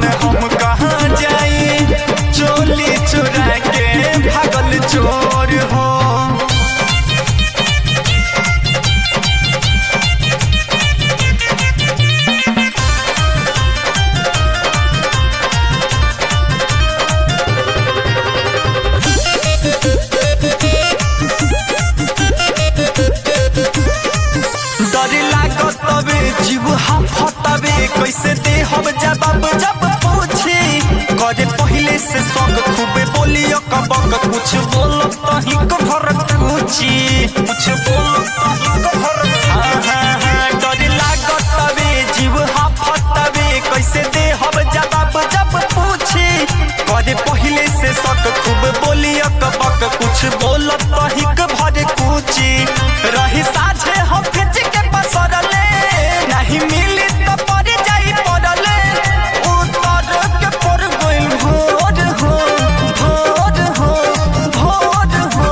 में हम कहाँ जाई, चोली चुरा के भागल चोर हो। जीव हाफतावे कैसे दे हम जवाब जब पूछी, करे पहले से सब खूबे बोलियो कबक, कुछ बोलो तही घर पूछी, कुछ बोलो तही घर। डर लागतावे जीव हाफतावे कैसे दे हम जवाब जब पूछी, करे पहले से सब खूब बोलियो कबक, कुछ बोलो तही घर पूछी। रही साझे हम खिंच के पसरले, नहीं मिली तो पर जाई पड़ले, उतर के पर गइल भोर हो, भोर हो, भोर हो।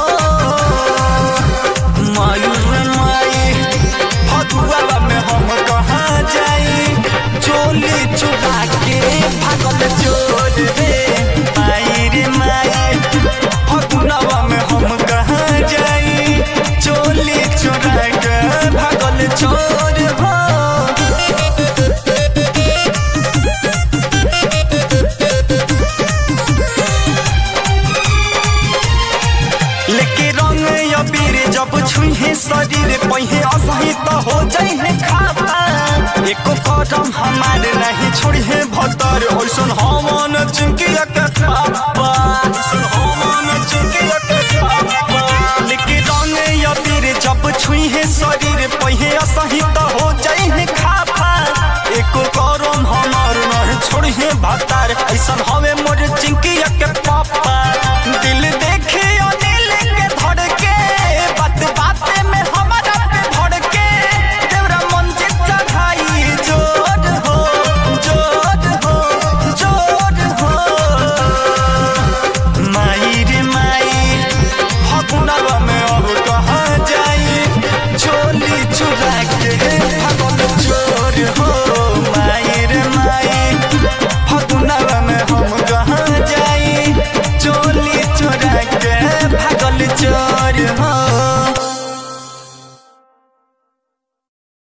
माई फगुआ में हम कहाँ जाई, चोली चुरा के भागल चोर रे। माई रे माई फगुआ में हम कहाँ जाई, चोली चुरा के भागल चोर हो। लेके रंग अबीर जब छुहे शरीर पहिए असही तो हो जाए खापा, एको कदम हमारे नहीं छोड़े भतर, ओइसन हमन चिंकिया के पापा, ओइसन हमन चिंकिया के पापा। लेके रंग अबीर जब छुहे शरीर पहिए असही तो हो जाए खापा, एको कदम हमार नहीं छोड़े भतर, ऐसन हवे मोर चिंकिया के